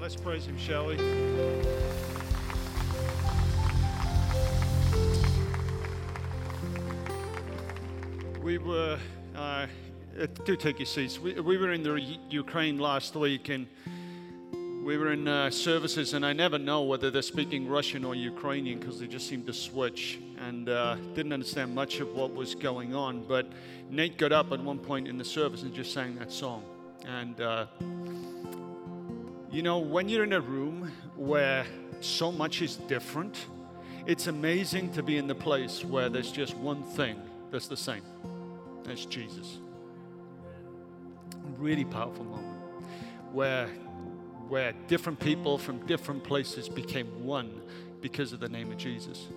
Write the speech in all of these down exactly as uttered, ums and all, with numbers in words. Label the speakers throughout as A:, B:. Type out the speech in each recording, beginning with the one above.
A: Let's praise him, shall we? We were, uh, do take your seats. We, we were in the U- Ukraine last week, and we were in uh, services, and I never know whether they're speaking Russian or Ukrainian because they just seem to switch, and uh, didn't understand much of what was going on. But Nate got up at one point in the service and just sang that song. And, uh, you know, when you're in a room where so much is different, it's amazing to be in the place where there's just one thing that's the same. That's Jesus. A really powerful moment where where different people from different places became one because of the name of Jesus.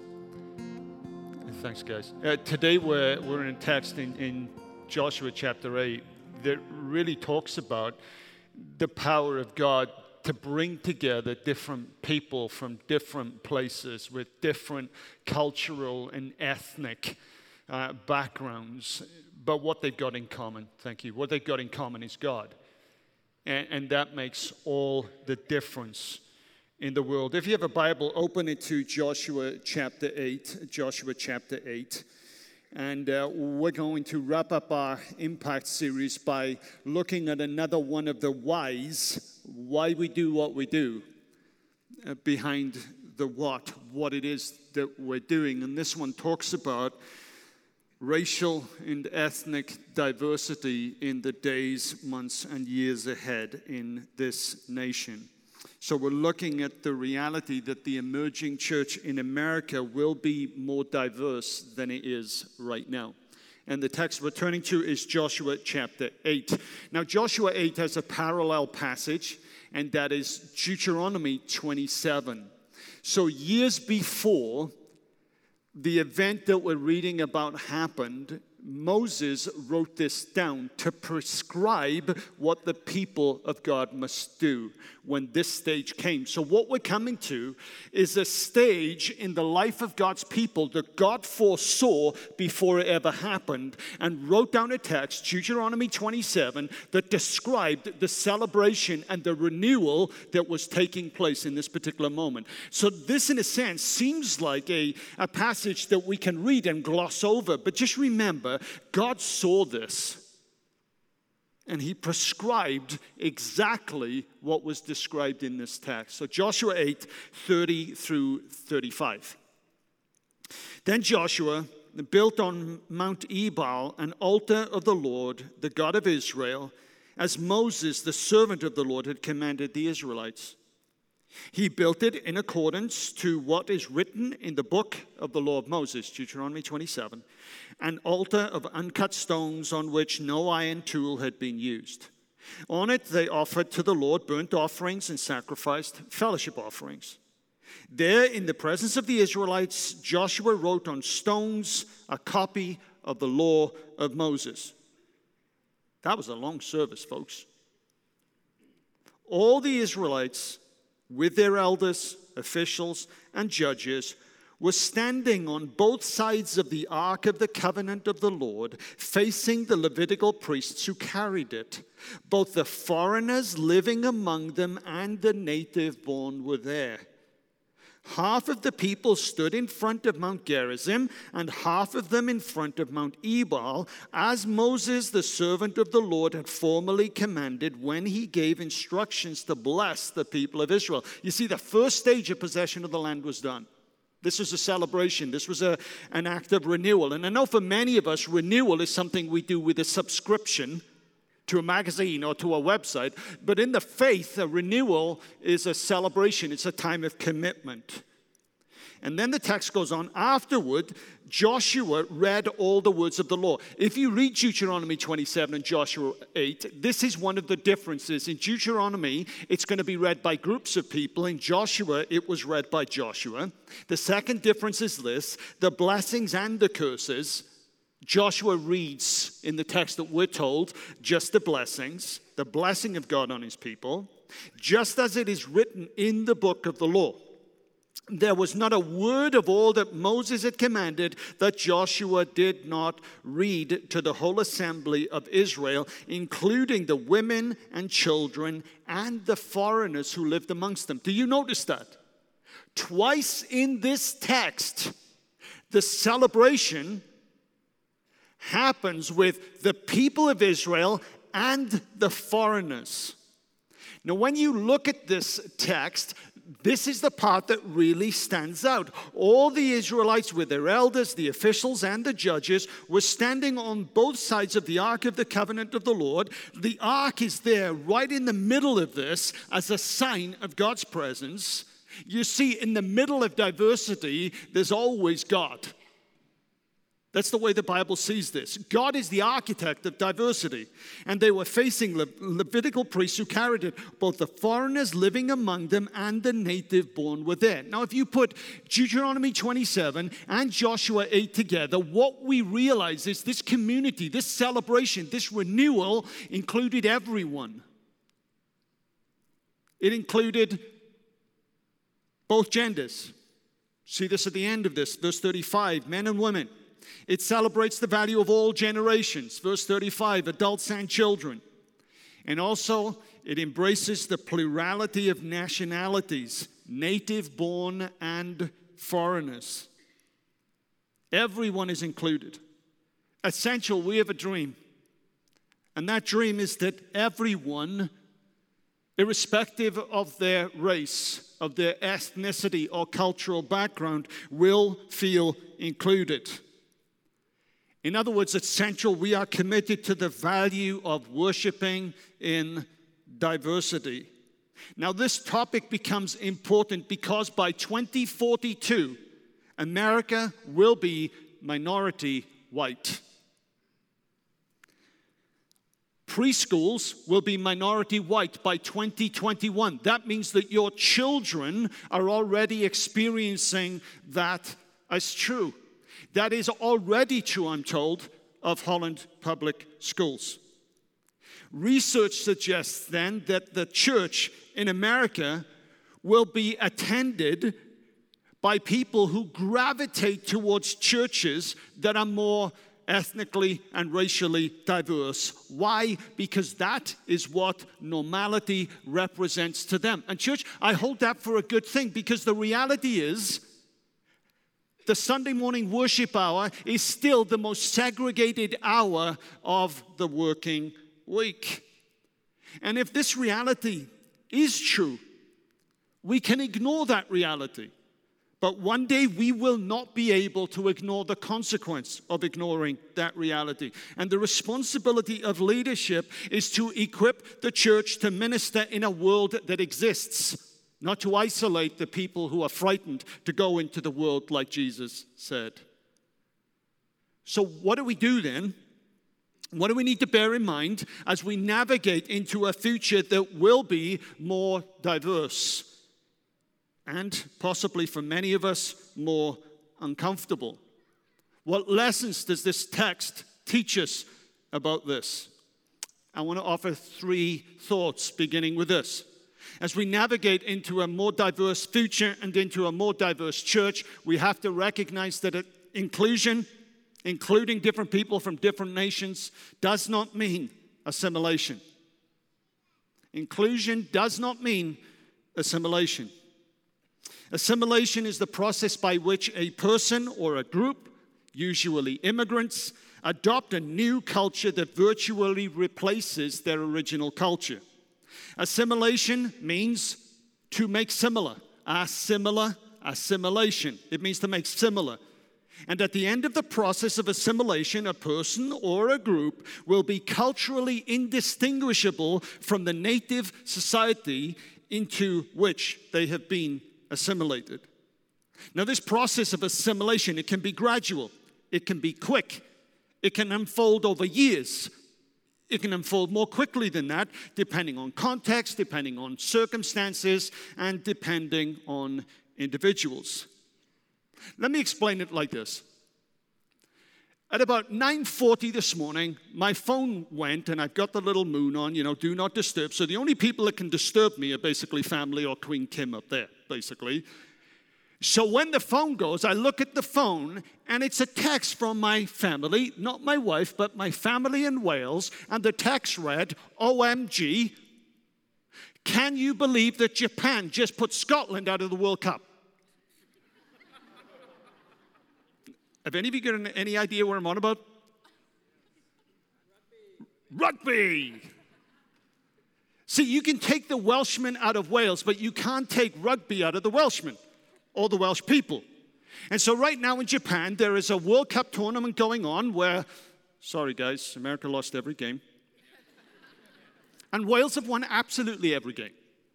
A: Thanks, guys. Uh, today we're we're in a text in, in Joshua chapter eight that really talks about the power of God to bring together different people from different places with different cultural and ethnic uh, backgrounds. But what they've got in common, thank you, what they've got in common is God. And, and that makes all the difference in the world. If you have a Bible, open it to Joshua chapter eight, Joshua chapter eight. And uh, we're going to wrap up our Impact series by looking at another one of the whys, why we do what we do, uh, behind the what, what it is that we're doing. And this one talks about racial and ethnic diversity in the days, months, and years ahead in this nation. So we're looking at the reality that the emerging church in America will be more diverse than it is right now. And the text we're turning to is Joshua chapter eight. Now, Joshua eight has a parallel passage, and that is Deuteronomy twenty-seven. So years before the event that we're reading about happened, Moses wrote this down to prescribe what the people of God must do when this stage came. So what we're coming to is a stage in the life of God's people that God foresaw before it ever happened and wrote down a text, Deuteronomy twenty-seven, that described the celebration and the renewal that was taking place in this particular moment. So this, in a sense, seems like a, a passage that we can read and gloss over, but just remember, God saw this, and he prescribed exactly what was described in this text. So Joshua eight, thirty through thirty-five. Then Joshua built on Mount Ebal an altar of the Lord, the God of Israel, as Moses, the servant of the Lord, had commanded the Israelites. He built it in accordance to what is written in the book of the law of Moses, Deuteronomy twenty-seven, an altar of uncut stones on which no iron tool had been used. On it they offered to the Lord burnt offerings and sacrificed fellowship offerings. There, in the presence of the Israelites, Joshua wrote on stones a copy of the law of Moses. That was a long service, folks. All the Israelites, with their elders, officials, and judges, were standing on both sides of the Ark of the Covenant of the Lord, facing the Levitical priests who carried it. Both the foreigners living among them and the native born were there. Half of the people stood in front of Mount Gerizim, and half of them in front of Mount Ebal, as Moses, the servant of the Lord, had formerly commanded when he gave instructions to bless the people of Israel. You see, the first stage of possession of the land was done. This was a celebration. This was a, an act of renewal. And I know for many of us, renewal is something we do with a subscription to a magazine or to a website. But in the faith, a renewal is a celebration. It's a time of commitment. And then the text goes on. Afterward, Joshua read all the words of the law. If you read Deuteronomy twenty-seven and Joshua eight, this is one of the differences. In Deuteronomy, it's going to be read by groups of people. In Joshua, it was read by Joshua. The second difference is this: the blessings and the curses. Joshua reads in the text that we're told just the blessings, the blessing of God on his people, just as it is written in the book of the law. there was not a word of all that Moses had commanded that Joshua did not read to the whole assembly of Israel, including the women and children and the foreigners who lived amongst them. Do you notice that? Twice in this text, the celebration happens with the people of Israel and the foreigners. Now, when you look at this text, this is the part that really stands out. All the Israelites with their elders, the officials, and the judges were standing on both sides of the Ark of the Covenant of the Lord. The Ark is there right in the middle of this as a sign of God's presence. You see, in the middle of diversity, there's always God. That's the way the Bible sees this. God is the architect of diversity. And they were facing Le- Levitical priests who carried it. Both the foreigners living among them and the native born were there. Now, if you put Deuteronomy twenty-seven and Joshua eight together, what we realize is this community, this celebration, this renewal included everyone. It included both genders. See this at the end of this, verse thirty-five, men and women. It celebrates the value of all generations. Verse thirty-five, adults and children. And also, it embraces the plurality of nationalities, native-born and foreigners. Everyone is included. Essential, we have a dream. And that dream is that everyone, irrespective of their race, of their ethnicity or cultural background, will feel included. In other words, it's central. We are committed to the value of worshiping in diversity. Now, this topic becomes important because by twenty forty-two, America will be minority white. Preschools will be minority white by twenty twenty-one. That means that your children are already experiencing that as true. That is already true, I'm told, of Holland Public Schools. Research suggests then that the church in America will be attended by people who gravitate towards churches that are more ethnically and racially diverse. Why? Because that is what normality represents to them. And church, I hold that for a good thing, because the reality is the Sunday morning worship hour is still the most segregated hour of the working week. And if this reality is true, we can ignore that reality. But one day we will not be able to ignore the consequence of ignoring that reality. And the responsibility of leadership is to equip the church to minister in a world that exists, not to isolate the people who are frightened to go into the world like Jesus said. So what do we do then? What do we need to bear in mind as we navigate into a future that will be more diverse? And possibly for many of us, more uncomfortable. What lessons does this text teach us about this? I want to offer three thoughts, beginning with this. As we navigate into a more diverse future and into a more diverse church, we have to recognize that inclusion, including different people from different nations, does not mean assimilation. Inclusion does not mean assimilation. Assimilation is the process by which a person or a group, usually immigrants, adopt a new culture that virtually replaces their original culture. Assimilation means to make similar. Assimilar, assimilation. It means to make similar. And at the end of the process of assimilation, a person or a group will be culturally indistinguishable from the native society into which they have been assimilated. Now, this process of assimilation, it can be gradual, it can be quick, it can unfold over years, it can unfold more quickly than that, depending on context, depending on circumstances, and depending on individuals. Let me explain it like this. At about nine forty this morning, my phone went, and I've got the little moon on, you know, do not disturb. So the only people that can disturb me are basically family or Queen Kim up there, basically. So when the phone goes, I look at the phone, and it's a text from my family, not my wife, but my family in Wales, and the text read, O M G, can you believe that Japan just put Scotland out of the World Cup? Have any of you got any idea what I'm on about? Rugby. Rugby. See, you can take the Welshman out of Wales, but you can't take rugby out of the Welshman or the Welsh people. And so right now in Japan, there is a World Cup tournament going on where, sorry guys, America lost every game. And Wales have won absolutely every game.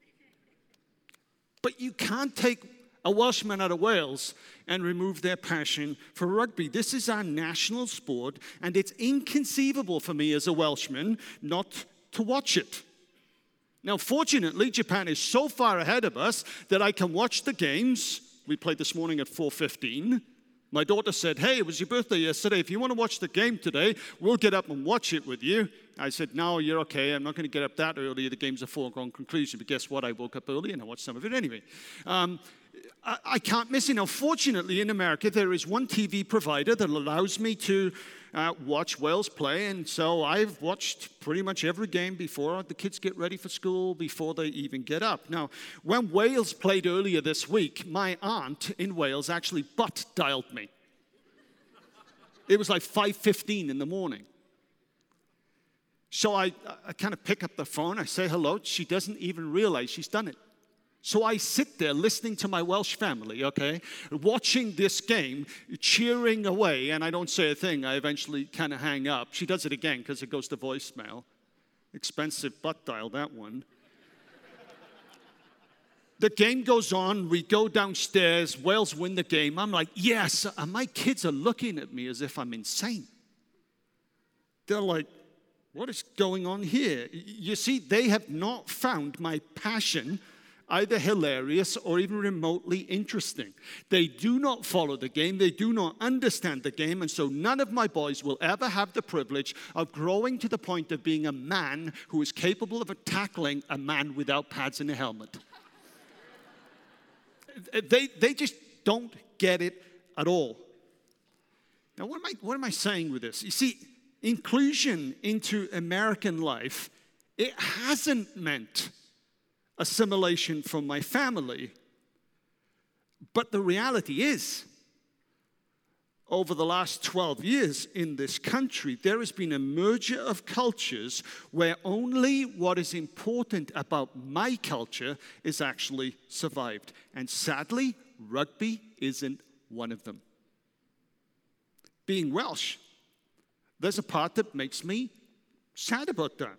A: But you can't take a Welshman out of Wales and remove their passion for rugby. This is our national sport, and it's inconceivable for me as a Welshman not to watch it. Now, fortunately, Japan is so far ahead of us that I can watch the games. We played this morning at four fifteen. My daughter said, hey, it was your birthday yesterday. If you want to watch the game today, we'll get up and watch it with you. I said, no, you're okay. I'm not going to get up that early. The game's a foregone conclusion. But guess what? I woke up early and I watched some of it anyway. Um, I, I can't miss it. Now, fortunately, in America, there is one T V provider that allows me to uh, watch Wales play. And so I've watched pretty much every game before the kids get ready for school, before they even get up. Now, when Wales played earlier this week, my aunt in Wales actually butt dialed me. It was like five fifteen in the morning. So I, I kind of pick up the phone, I say hello. She doesn't even realize she's done it. So I sit there listening to my Welsh family, okay, watching this game, cheering away, and I don't say a thing. I eventually kind of hang up. She does it again because it goes to voicemail. Expensive butt dial, that one. The game goes on. We go downstairs. Wales win the game. I'm like, yes. And my kids are looking at me as if I'm insane. They're like, what is going on here? You see, they have not found my passion either hilarious or even remotely interesting. They do not follow the game. They do not understand the game. And so none of my boys will ever have the privilege of growing to the point of being a man who is capable of tackling a man without pads and a helmet. They, they just don't get it at all. Now, what am I, what am I saying with this? You see, inclusion into American life, it hasn't meant assimilation from my family. But the reality is, over the last twelve years in this country, there has been a merger of cultures where only what is important about my culture is actually survived. And sadly, rugby isn't one of them. Being Welsh, there's a part that makes me sad about that.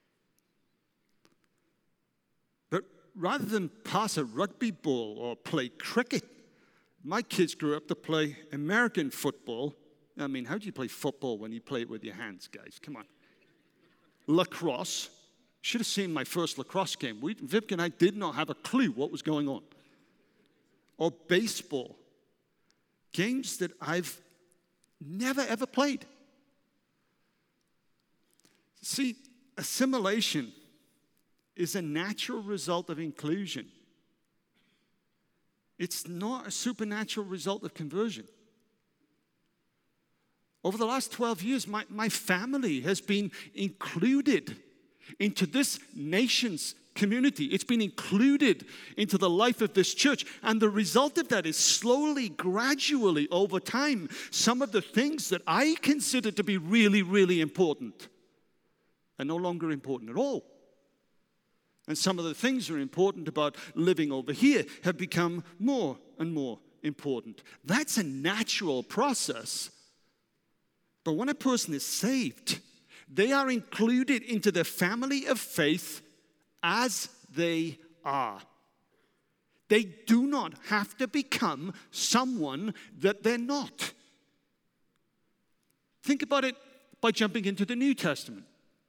A: But rather than pass a rugby ball or play cricket, my kids grew up to play American football. I mean, how do you play football when you play it with your hands, guys? Come on. Lacrosse. Should have seen my first lacrosse game. We, Vivek and I did not have a clue what was going on. Or baseball. Games that I've never, ever played. See, assimilation is a natural result of inclusion. It's not a supernatural result of conversion. Over the last twelve years, my, my family has been included into this nation's community. It's been included into the life of this church. And the result of that is slowly, gradually, over time, some of the things that I consider to be really, really important are no longer important at all. And some of the things that are important about living over here have become more and more important. That's a natural process. But when a person is saved, they are included into the family of faith as they are. They do not have to become someone that they're not. Think about it by jumping into the New Testament.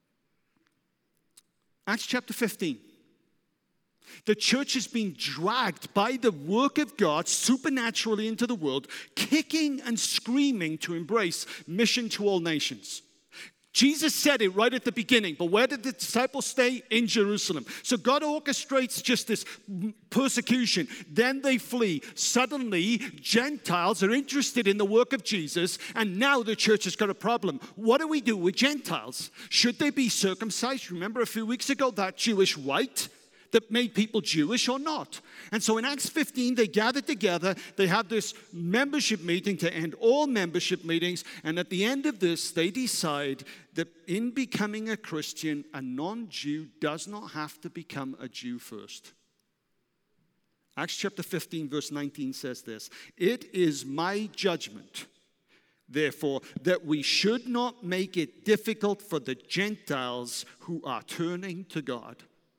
A: Acts chapter fifteen. The church is being dragged by the work of God supernaturally into the world, kicking and screaming to embrace mission to all nations. Jesus said it right at the beginning, but where did the disciples stay? In Jerusalem. So God orchestrates just this persecution. Then they flee. Suddenly, Gentiles are interested in the work of Jesus, and now the church has got a problem. What do we do with Gentiles? Should they be circumcised? Remember a few weeks ago, that Jewish rite that made people Jewish or not? And so in Acts fifteen, they gather together. They have this membership meeting to end all membership meetings. And at the end of this, they decide that in becoming a Christian, a non-Jew does not have to become a Jew first. Acts chapter fifteen, verse nineteen says this: "It is my judgment, therefore, that we should not make it difficult for the Gentiles who are turning to God."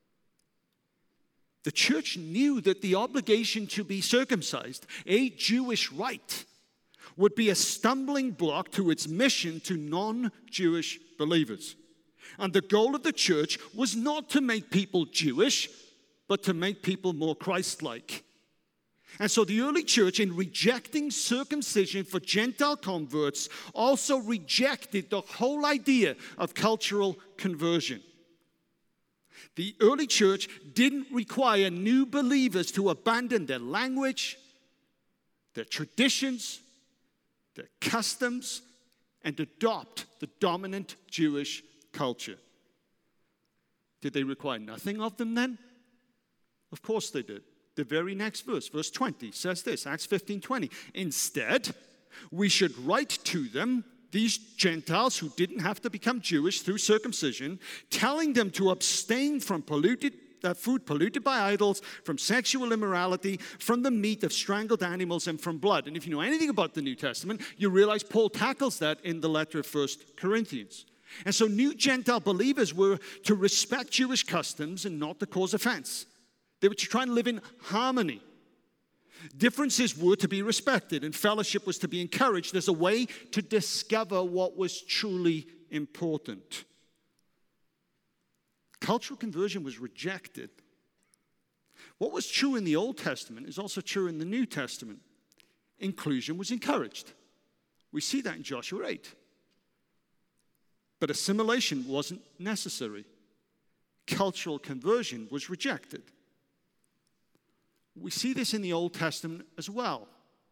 A: The church knew that the obligation to be circumcised, a Jewish rite, would be a stumbling block to its mission to non-Jewish believers. And the goal of the church was not to make people Jewish, but to make people more Christ-like. And so the early church, in rejecting circumcision for Gentile converts, also rejected the whole idea of cultural conversion. The early church didn't require new believers to abandon their language, their traditions, their customs, and adopt the dominant Jewish culture. Did they require nothing of them then? Of course they did. The very next verse, verse twenty, says this, Acts fifteen twenty. "Instead, we should write to them," these Gentiles who didn't have to become Jewish through circumcision, "telling them to abstain from polluted uh, food polluted by idols, from sexual immorality, from the meat of strangled animals, and from blood." And if you know anything about the New Testament, you realize Paul tackles that in the letter of First Corinthians. And so new Gentile believers were to respect Jewish customs and not to cause offense. They were to try and live in harmony. Differences were to be respected, and fellowship was to be encouraged as a way to discover what was truly important. Cultural conversion was rejected. What was true in the Old Testament is also true in the New Testament. Inclusion was encouraged. We see that in Joshua eight. But assimilation wasn't necessary. Cultural conversion was rejected. We see this in the Old Testament as well.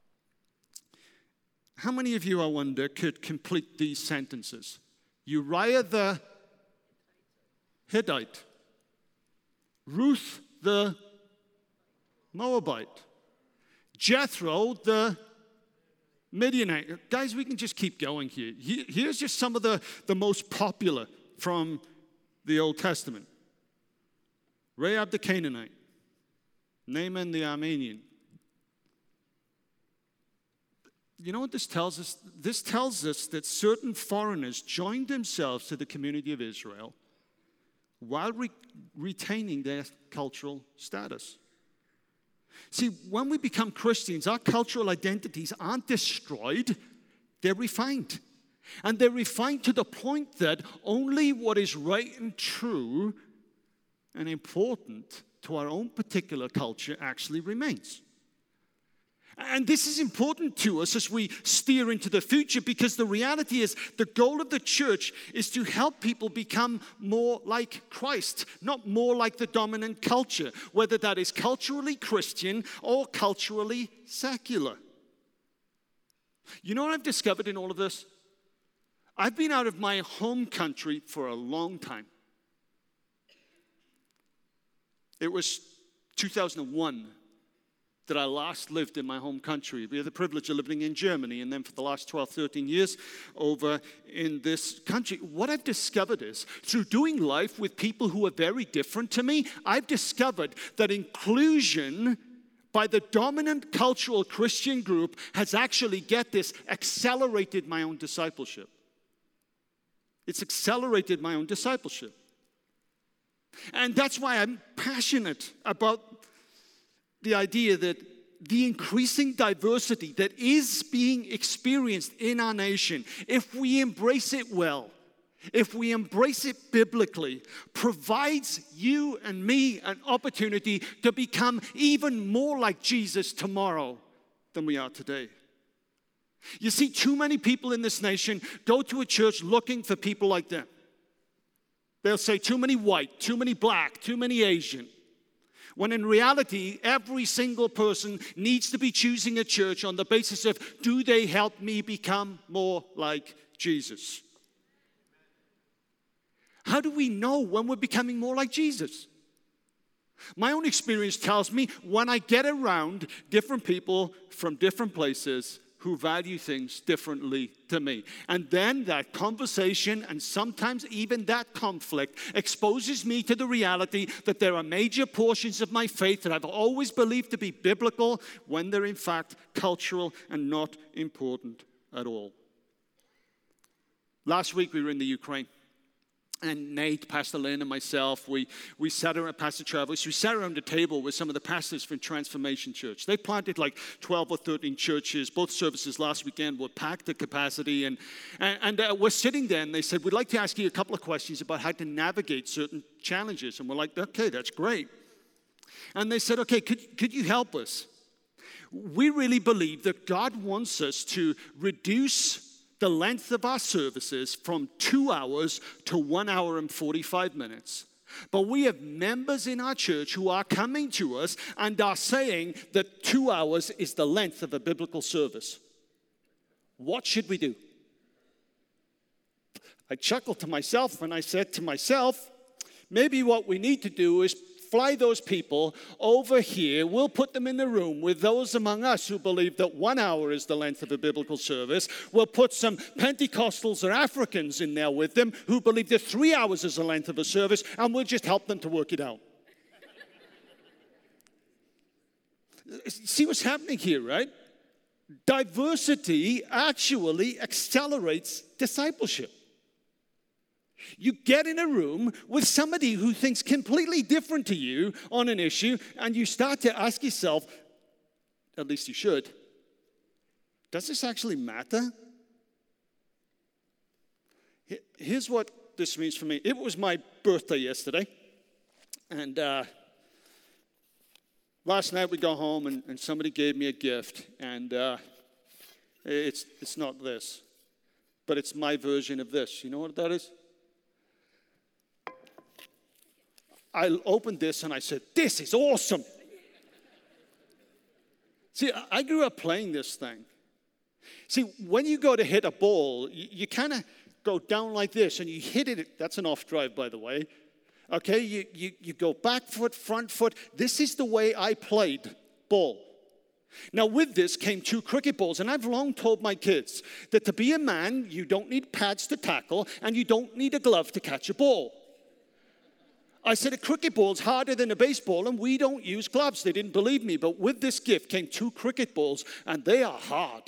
A: How many of you, I wonder, could complete these sentences? Uriah the Hittite, Ruth the Moabite, Jethro the Midianite. Guys, we can just keep going here. Here's just some of the, the most popular from the Old Testament. Rahab the Canaanite, Naaman the Aramean. You know what this tells us? This tells us that certain foreigners joined themselves to the community of Israel while re- retaining their cultural status. See, when we become Christians, our cultural identities aren't destroyed, they're refined. And they're refined to the point that only what is right and true and important to our own particular culture actually remains. And this is important to us as we steer into the future, because the reality is the goal of the church is to help people become more like Christ, not more like the dominant culture, whether that is culturally Christian or culturally secular. You know what I've discovered in all of this? I've been out of my home country for a long time. It was two thousand one that I last lived in my home country. We had the privilege of living in Germany, and then for the last twelve, thirteen years over in this country. What I've discovered is, through doing life with people who are very different to me, I've discovered that inclusion by the dominant cultural Christian group has actually, get this, accelerated my own discipleship. It's accelerated my own discipleship. And that's why I'm passionate about the idea that the increasing diversity that is being experienced in our nation, if we embrace it well, if we embrace it biblically, provides you and me an opportunity to become even more like Jesus tomorrow than we are today. You see, too many people in this nation go to a church looking for people like them. They'll say too many white, too many black, too many Asian. When in reality, every single person needs to be choosing a church on the basis of, do they help me become more like Jesus? How do we know when we're becoming more like Jesus? My own experience tells me when I get around different people from different places who value things differently to me. And then that conversation and sometimes even that conflict exposes me to the reality that there are major portions of my faith that I've always believed to be biblical when they're in fact cultural and not important at all. Last week we were in the Ukraine. And Nate, Pastor Lynn, and myself, we, we sat around, Pastor Travis, we sat around the table with some of the pastors from Transformation Church. They planted like twelve or thirteen churches. Both services last weekend were packed to capacity. And, and, and uh, we're sitting there, and they said, we'd like to ask you a couple of questions about how to navigate certain challenges. And we're like, okay, that's great. And they said, okay, could, could you help us? We really believe that God wants us to reduce the length of our services from two hours to one hour and forty-five minutes. But we have members in our church who are coming to us and are saying that two hours is the length of a biblical service. What should we do? I chuckled to myself and I said to myself, maybe what we need to do is fly those people over here. We'll put them in the room with those among us who believe that one hour is the length of a biblical service. We'll put some Pentecostals or Africans in there with them who believe that three hours is the length of a service, and we'll just help them to work it out. See what's happening here, right? Diversity actually accelerates discipleship. You get in a room with somebody who thinks completely different to you on an issue, and you start to ask yourself, at least you should, does this actually matter? Here's what this means for me. It was my birthday yesterday, and uh, last night we got home, and, and somebody gave me a gift, and uh, it's, it's not this, but it's my version of this. You know what that is? I opened this and I said, this is awesome. See, I grew up playing this thing. See, when you go to hit a ball, you, you kind of go down like this and you hit it. That's an off drive, by the way. Okay, you, you, you go back foot, front foot. This is the way I played ball. Now, with this came two cricket balls, and I've long told my kids that to be a man, you don't need pads to tackle, and you don't need a glove to catch a ball. I said, a cricket ball's harder than a baseball, and we don't use gloves. They didn't believe me, but with this gift came two cricket balls, and they are hard.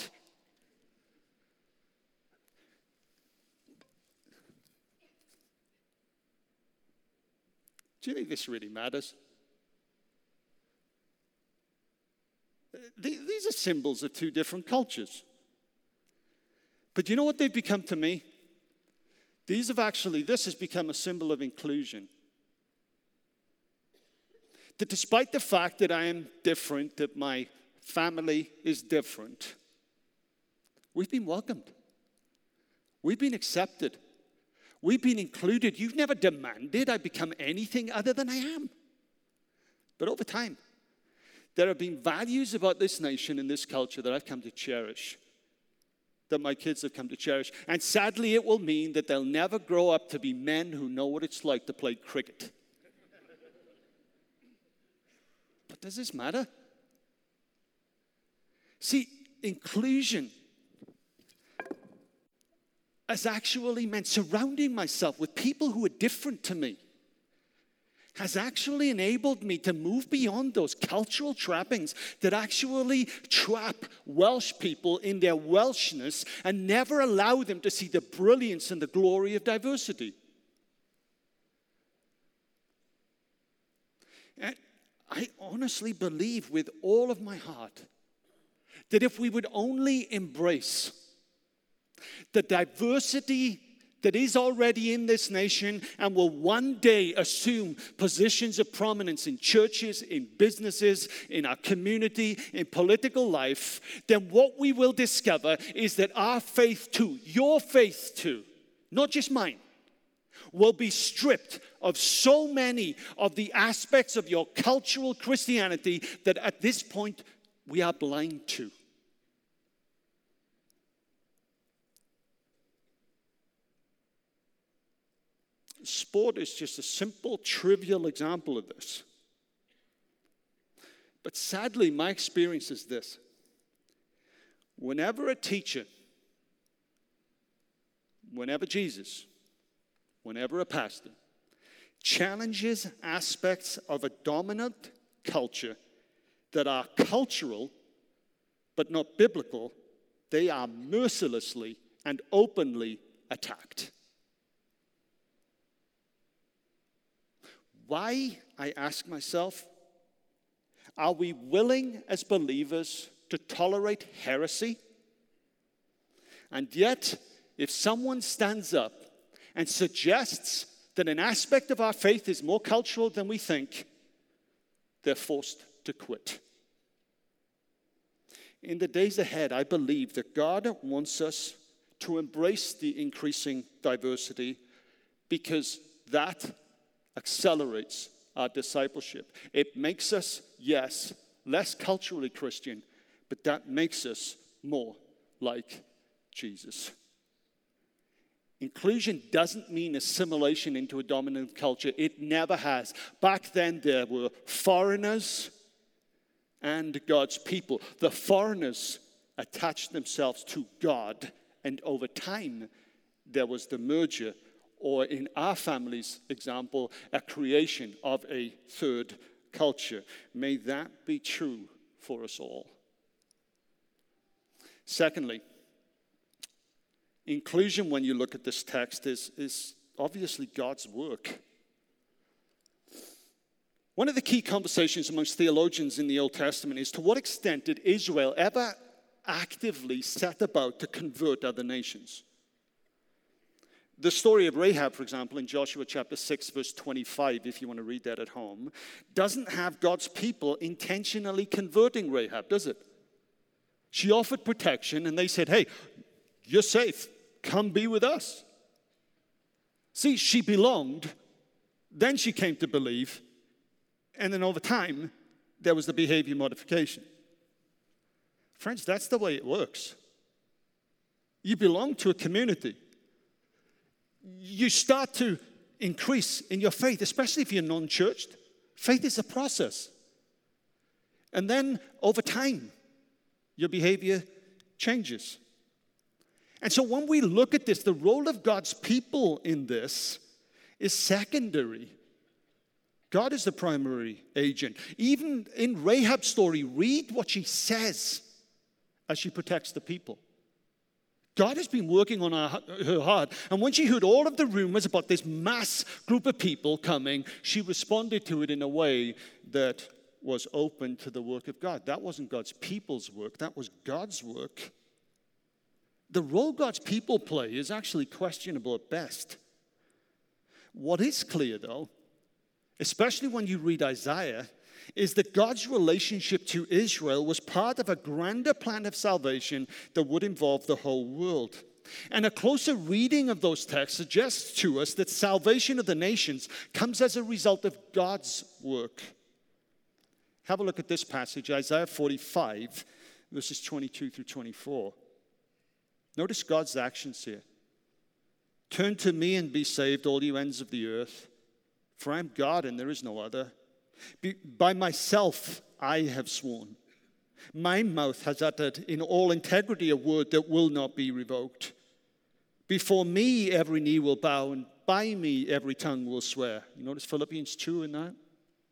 A: Do you think this really matters? These are symbols of two different cultures. But you know what they've become to me? These have actually, this has become a symbol of inclusion. That despite the fact that I am different, that my family is different, we've been welcomed. We've been accepted. We've been included. You've never demanded I become anything other than I am. But over time, there have been values about this nation and this culture that I've come to cherish, that my kids have come to cherish. And sadly, it will mean that they'll never grow up to be men who know what it's like to play cricket. But does this matter? See, inclusion has actually meant surrounding myself with people who are different to me has actually enabled me to move beyond those cultural trappings that actually trap Welsh people in their Welshness and never allow them to see the brilliance and the glory of diversity. And I honestly believe with all of my heart that if we would only embrace the diversity that is already in this nation and will one day assume positions of prominence in churches, in businesses, in our community, in political life, then what we will discover is that our faith too, your faith too, not just mine, will be stripped of so many of the aspects of your cultural Christianity that at this point we are blind to. Sport is just a simple, trivial example of this. But sadly, my experience is this. Whenever a teacher, whenever Jesus, whenever a pastor challenges aspects of a dominant culture that are cultural but not biblical, they are mercilessly and openly attacked. Why, I ask myself, are we willing as believers to tolerate heresy? And yet, if someone stands up and suggests that an aspect of our faith is more cultural than we think, they're forced to quit. In the days ahead, I believe that God wants us to embrace the increasing diversity because that accelerates our discipleship. It makes us, yes, less culturally Christian, but that makes us more like Jesus. Inclusion doesn't mean assimilation into a dominant culture. It never has. Back then, there were foreigners and God's people. The foreigners attached themselves to God, and over time, there was the merger, or in our family's example, a creation of a third culture. May that be true for us all. Secondly, inclusion, when you look at this text, is, is obviously God's work. One of the key conversations amongst theologians in the Old Testament is to what extent did Israel ever actively set about to convert other nations? The story of Rahab, for example, in Joshua chapter six, verse twenty-five, if you want to read that at home, doesn't have God's people intentionally converting Rahab, does it? She offered protection, and they said, hey, you're safe. Come be with us. See, she belonged. Then she came to believe. And then over time, there was the behavior modification. Friends, that's the way it works. You belong to a community. You start to increase in your faith, especially if you're non-churched. Faith is a process. And then over time, your behavior changes. And so when we look at this, the role of God's people in this is secondary. God is the primary agent. Even in Rahab's story, read what she says as she protects the people. God has been working on her, her heart. And when she heard all of the rumors about this mass group of people coming, she responded to it in a way that was open to the work of God. That wasn't God's people's work. That was God's work. The role God's people play is actually questionable at best. What is clear, though, especially when you read Isaiah, is that God's relationship to Israel was part of a grander plan of salvation that would involve the whole world. And a closer reading of those texts suggests to us that salvation of the nations comes as a result of God's work. Have a look at this passage, Isaiah forty-five, verses twenty-two through twenty-four. Notice God's actions here. Turn to me and be saved, all you ends of the earth, for I am God and there is no other. Be, by myself I have sworn. My mouth has uttered in all integrity a word that will not be revoked. Before me every knee will bow, and by me every tongue will swear. You notice Philippians two in that?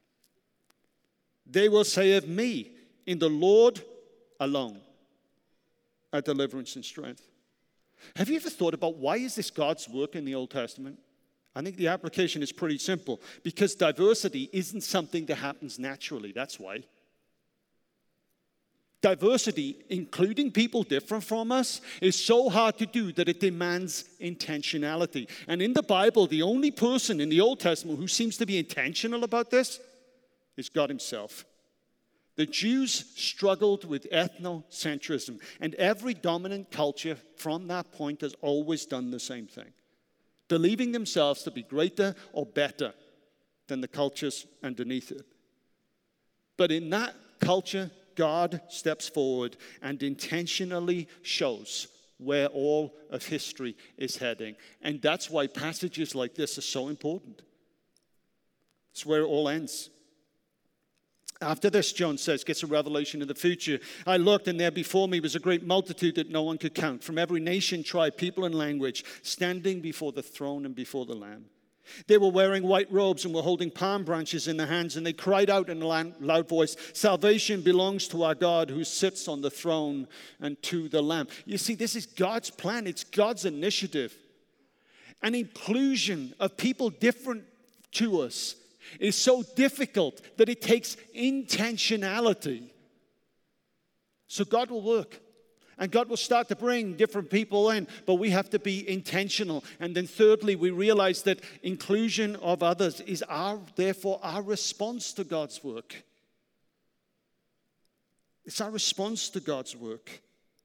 A: They will say of me, in the Lord alone, are deliverance and strength. Have you ever thought about why is this God's work in the Old Testament? I think the application is pretty simple. Because diversity isn't something that happens naturally. That's why. Diversity, including people different from us, is so hard to do that it demands intentionality. And in the Bible, the only person in the Old Testament who seems to be intentional about this is God himself. The Jews struggled with ethnocentrism, and every dominant culture from that point has always done the same thing, believing themselves to be greater or better than the cultures underneath it. But in that culture, God steps forward and intentionally shows where all of history is heading. And that's why passages like this are so important. It's where it all ends. After this, John says, gets a revelation of the future. I looked, and there before me was a great multitude that no one could count, from every nation, tribe, people, and language, standing before the throne and before the Lamb. They were wearing white robes and were holding palm branches in their hands, and they cried out in a loud voice, "Salvation belongs to our God who sits on the throne and to the Lamb." You see, this is God's plan. It's God's initiative. An inclusion of people different to us is so difficult that it takes intentionality. So God will work. And God will start to bring different people in, but we have to be intentional. And then thirdly, we realize that inclusion of others is our, therefore, our response to God's work. It's our response to God's work.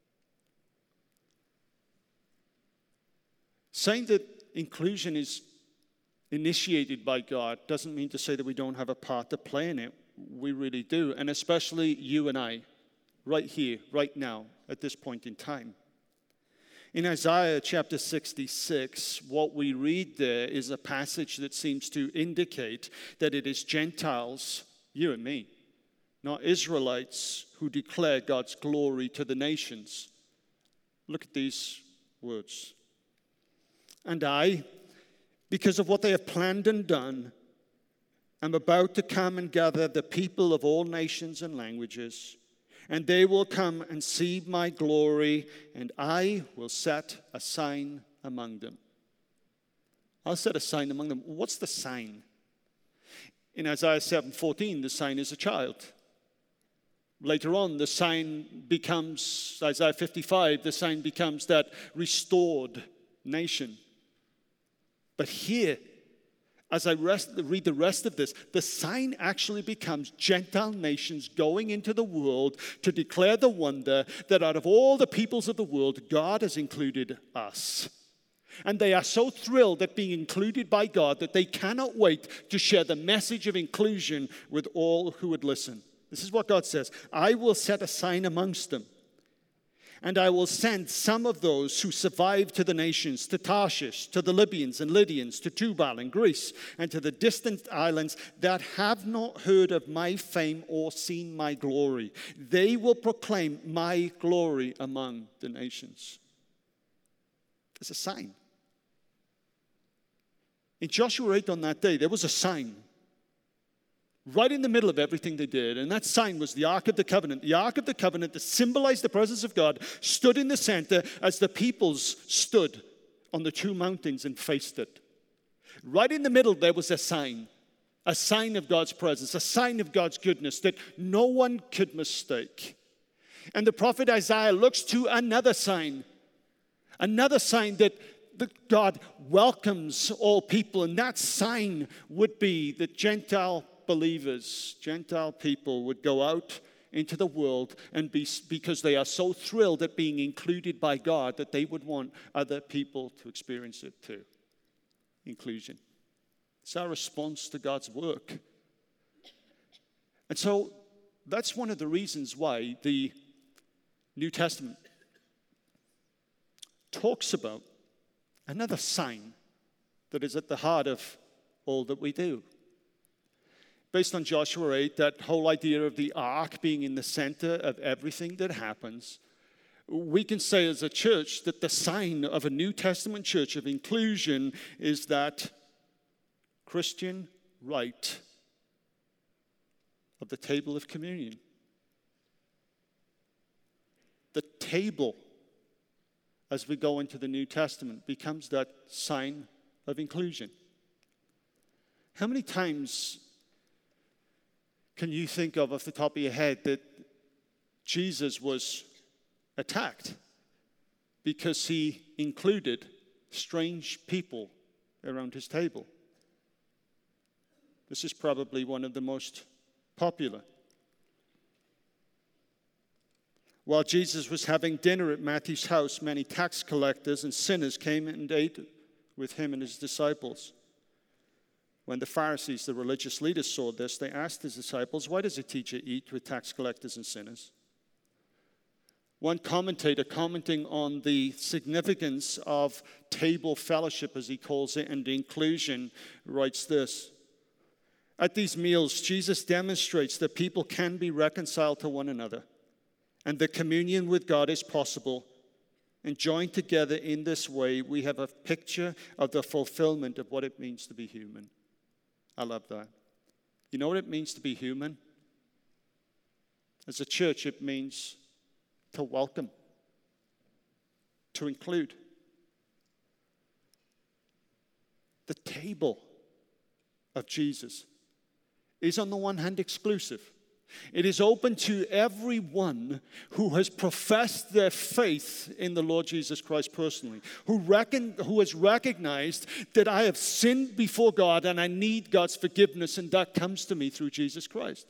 A: Saying that inclusion is initiated by God doesn't mean to say that we don't have a part to play in it. We really do, and especially you and I, right here, right now, at this point in time. In Isaiah chapter sixty-six, what we read there is a passage that seems to indicate that it is Gentiles, you and me, not Israelites, who declare God's glory to the nations. Look at these words. "And I, because of what they have planned and done, am about to come and gather the people of all nations and languages, and they will come and see my glory, and I will set a sign among them." I'll set a sign among them. What's the sign? In Isaiah seven fourteen, the sign is a child. Later on, the sign becomes, Isaiah fifty-five, the sign becomes that restored nation. But here, as I rest, read the rest of this, the sign actually becomes Gentile nations going into the world to declare the wonder that out of all the peoples of the world, God has included us. And they are so thrilled at being included by God that they cannot wait to share the message of inclusion with all who would listen. This is what God says. "I will set a sign amongst them, and I will send some of those who survived to the nations, to Tarshish, to the Libyans and Lydians, to Tubal and Greece, and to the distant islands that have not heard of my fame or seen my glory. They will proclaim my glory among the nations." It's a sign. In Joshua eight on that day, there was a sign right in the middle of everything they did. And that sign was the Ark of the Covenant. The Ark of the Covenant that symbolized the presence of God stood in the center as the peoples stood on the two mountains and faced it. Right in the middle, there was a sign. A sign of God's presence. A sign of God's goodness that no one could mistake. And the prophet Isaiah looks to another sign. Another sign that that God welcomes all people. And that sign would be that Gentile believers, Gentile people would go out into the world and be, because they are so thrilled at being included by God that they would want other people to experience it too. Inclusion. It's our response to God's work. And so that's one of the reasons why the New Testament talks about another sign that is at the heart of all that we do. Based on Joshua eight, that whole idea of the ark being in the center of everything that happens, we can say as a church that the sign of a New Testament church of inclusion is that Christian rite of the table of communion. The table, as we go into the New Testament, becomes that sign of inclusion. How many times can you think of off the top of your head that Jesus was attacked because he included strange people around his table. This is probably one of the most popular. While Jesus was having dinner at Matthew's house, many tax collectors and sinners came and ate with him and his disciples. When the Pharisees, the religious leaders, saw this, they asked his disciples, "Why does a teacher eat with tax collectors and sinners?" One commentator, commenting on the significance of table fellowship, as he calls it, and the inclusion, writes this: "At these meals, Jesus demonstrates that people can be reconciled to one another, and that communion with God is possible. And joined together in this way, we have a picture of the fulfillment of what it means to be human." I love that. You know what it means to be human? As a church, it means to welcome, to include. The table of Jesus is on the one hand exclusive. It is open to everyone who has professed their faith in the Lord Jesus Christ personally, who, reckon, who has recognized that I have sinned before God and I need God's forgiveness, and that comes to me through Jesus Christ.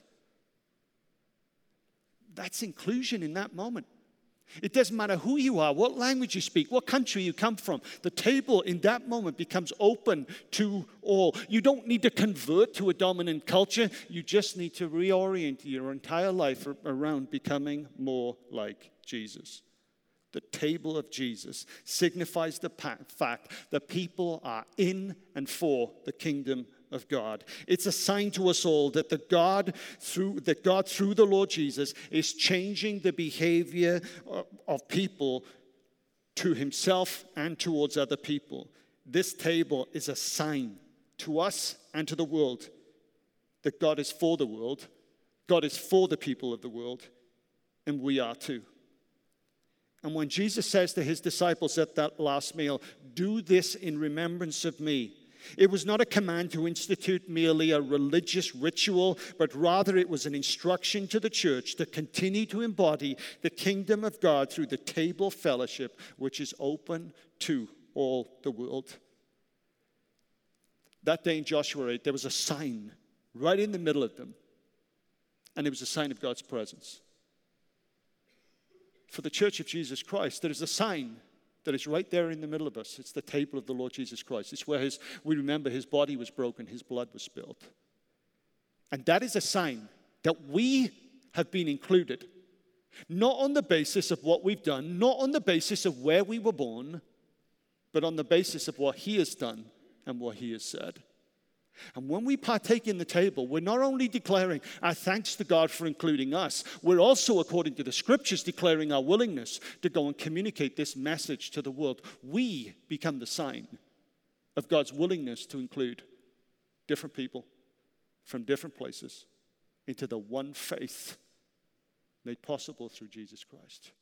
A: That's inclusion in that moment. It doesn't matter who you are, what language you speak, what country you come from. The table in that moment becomes open to all. You don't need to convert to a dominant culture. You just need to reorient your entire life around becoming more like Jesus. The table of Jesus signifies the fact that people are in and for the kingdom of God. It's a sign to us all that the God through that God through the Lord Jesus is changing the behavior of people to himself and towards other people. This table is a sign to us and to the world that God is for the world, God is for the people of the world, and we are too. And when Jesus says to his disciples at that last meal, "Do this in remembrance of me," it was not a command to institute merely a religious ritual, but rather it was an instruction to the church to continue to embody the kingdom of God through the table fellowship, which is open to all the world. That day in Joshua eight, there was a sign right in the middle of them, and it was a sign of God's presence. For the Church of Jesus Christ, there is a sign that is right there in the middle of us. It's the table of the Lord Jesus Christ. It's where his, we remember his body was broken, his blood was spilled. And that is a sign that we have been included, not on the basis of what we've done, not on the basis of where we were born, but on the basis of what he has done and what he has said. And when we partake in the table, we're not only declaring our thanks to God for including us, we're also, according to the scriptures, declaring our willingness to go and communicate this message to the world. We become the sign of God's willingness to include different people from different places into the one faith made possible through Jesus Christ.